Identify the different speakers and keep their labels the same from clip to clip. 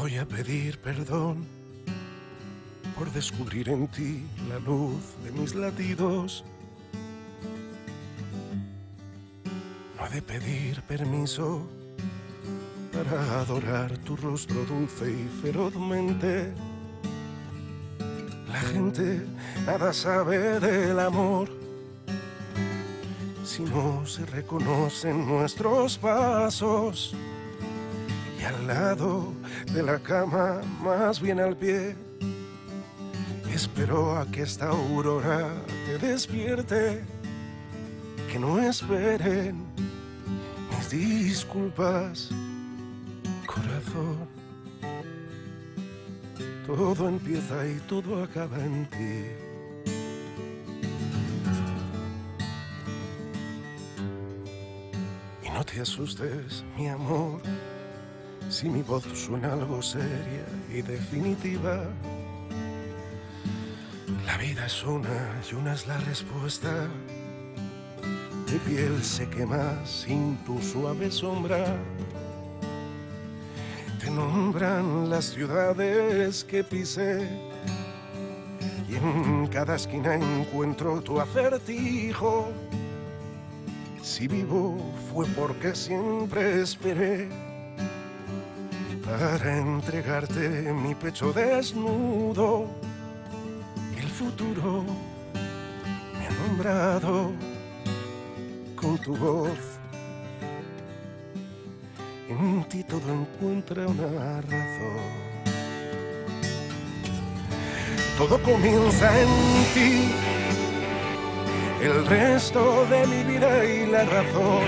Speaker 1: voy a pedir perdón por descubrir en ti la luz de mis latidos. No he de pedir permiso para adorar tu rostro dulce y ferozmente. La gente nada sabe del amor si no se reconocen nuestros pasos. Y al lado de la cama, más bien al pie, espero a que esta aurora te despierte. Que no esperen mis disculpas, corazón. Todo empieza y todo acaba en ti. Y no te asustes, mi amor, si mi voz suena algo seria y definitiva. La vida es una y una es la respuesta. Mi piel se quema sin tu suave sombra. Te nombran las ciudades que pisé y en cada esquina encuentro tu acertijo. Si vivo fue porque siempre esperé para entregarte mi pecho desnudo. El futuro me ha nombrado con tu voz. En ti todo encuentra una razón. Todo comienza en ti, el resto de mi vida y la razón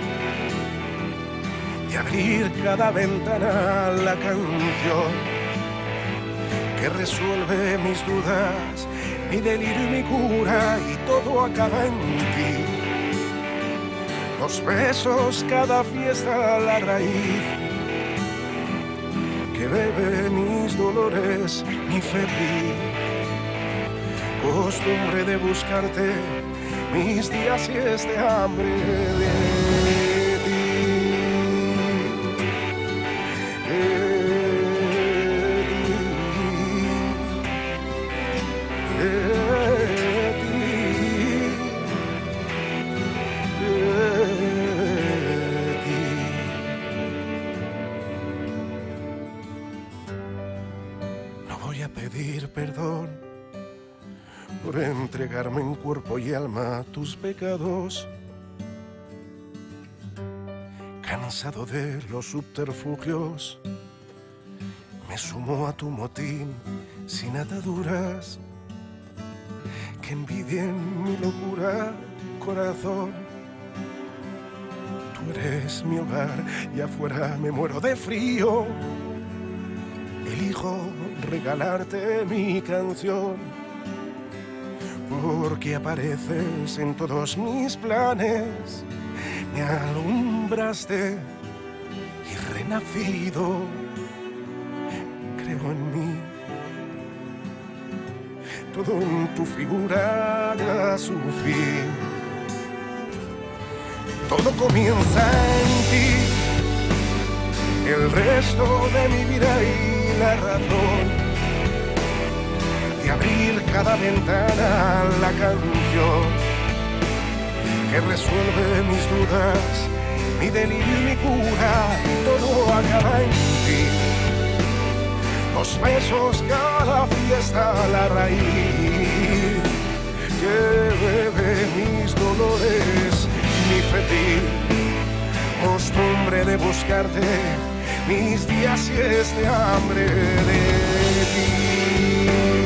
Speaker 1: de abrir cada ventana a la canción que resuelve mis dudas, mi delirio y mi cura, y todo acaba en ti. Los besos, cada fiesta, la raíz que bebe mis dolores, mi febril costumbre de buscarte, mis días y este hambre de ti, No voy a pedir perdón por entregarme en cuerpo y alma a tus pecados. Cansado de los subterfugios, me sumo a tu motín sin ataduras. Que envidien mi locura, corazón. Tú eres mi hogar y afuera me muero de frío. Elijo regalarte mi canción, porque apareces en todos mis planes. Me alumbraste y renacido creo en mí. Todo en tu figura da su fin. Todo comienza en ti, el resto de mi vida y la razón de abrir cada ventana a la canción que resuelve mis dudas, mi delirio y mi cura, y todo acaba en ti. Los besos, cada fiesta, la raíz que bebe mis dolores, mi febril costumbre de buscarte, mis días y este hambre de ti.